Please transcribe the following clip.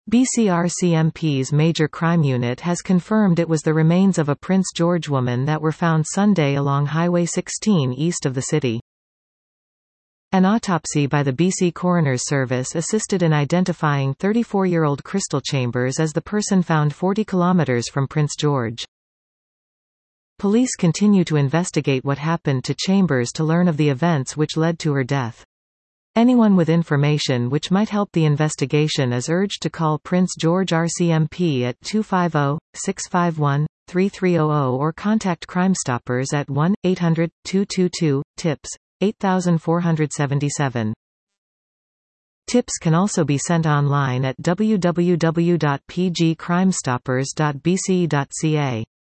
BCRCMP's Major Crime Unit has confirmed it was the remains of a Prince George woman that were found Sunday along Highway 16 east of the city. An autopsy by the BC Coroner's Service assisted in identifying 34-year-old Crystal Chambers as the person found 40 kilometers from Prince George. Police continue to investigate what happened to Chambers to learn of the events which led to her death. Anyone with information which might help the investigation is urged to call Prince George RCMP at 250-651-3300 or contact Crime Stoppers at 1-800-222-TIPS, 8477. Tips can also be sent online at www.pgcrimestoppers.bc.ca.